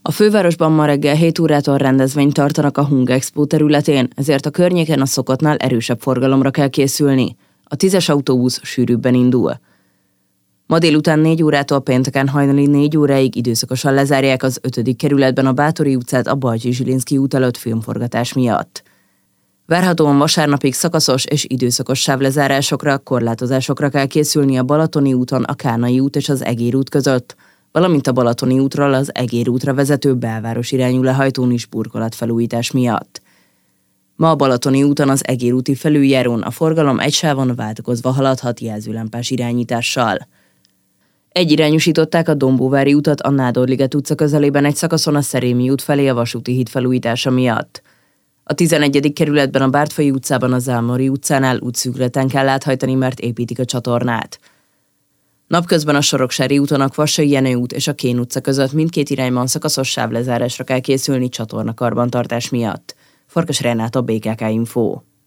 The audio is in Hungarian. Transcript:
A fővárosban ma reggel 7 órától rendezvényt tartanak a Hung Expo területén, ezért a környéken a szokottnál erősebb forgalomra kell készülni. A 10-es autóbusz sűrűbben indul. Ma délután 4 órától pénteken hajnali 4 óráig időszakosan lezárják az 5. kerületben a Báthori utcát a Bajcsy-Zsilinszky út előtt filmforgatás miatt. Várhatóan vasárnapig szakaszos és időszakos sávlezárásokra, korlátozásokra kell készülni a Balatoni úton, a Kánai út és az Egér út között, valamint a Balatoni útról az Egér útra vezető belváros irányú lehajtón is burkolatfelújítás miatt. Ma a Balatoni úton az Egér úti felüljárón a forgalom egy sávon váltakozva haladhat jelzőlámpás irányítással. Egyirányosították a Dombóvári utat a Nádorliget utca közelében egy szakaszon a Szerémi út felé a vasúti híd felújítása miatt. A 11. kerületben a Bártfai utcában a Zálmari utcánál útszűkületen kell áthajtani, mert építik a csatornát. Napközben a Soroksári úton a Kvassai Jenő út és a Kén utca között mindkét irányban szakaszos sávlezárásra kell készülni csatornakarbantartás miatt. Farkas Renáta, BKK Info.